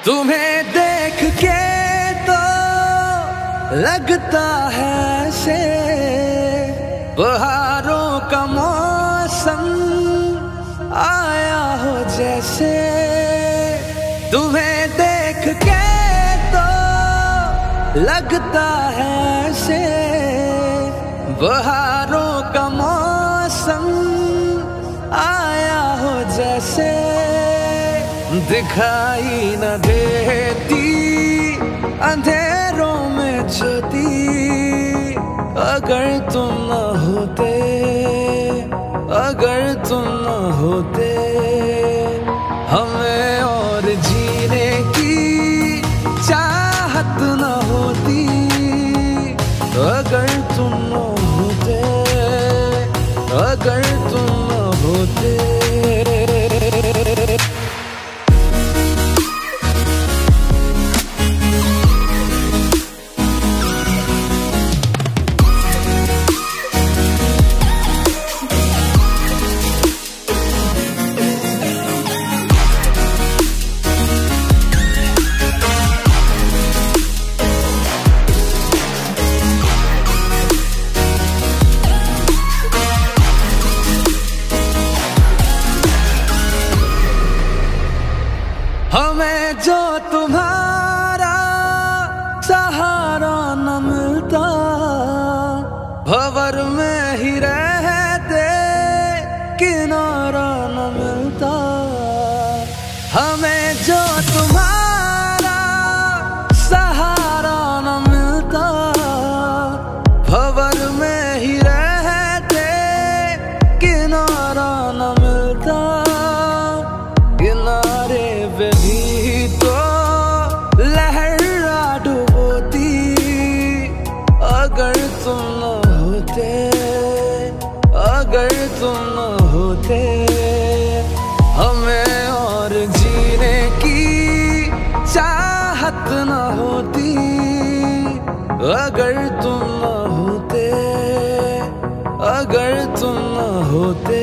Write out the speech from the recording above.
तुम्हें देख के तो लगता है से बहारों का मौसम आया हो जैसे। तुम्हें देख के तो लगता है से बहारों का मौसम आया हो जैसे। दिखाई न देती अंधेरों में ज्योति, अगर तुम न होते, अगर तुम न होते। हमें और जीने की चाहत न होती, अगर तुम न होते, अगर तुम न होते। हमें जो तुम्हारा सहारा न मिलता, भंवर में ही रहते किनारा न मिलता। हमें जो तुम्हारा सहारा न मिलता, भंवर में ही रहते किनारा न मिलता। किनारे पे भी तो लहरा डुबोती, अगर तुम न होते, अगर तुम न होते। हमें और जीने की चाहत न होती, अगर तुम न होते, अगर तुम न होते।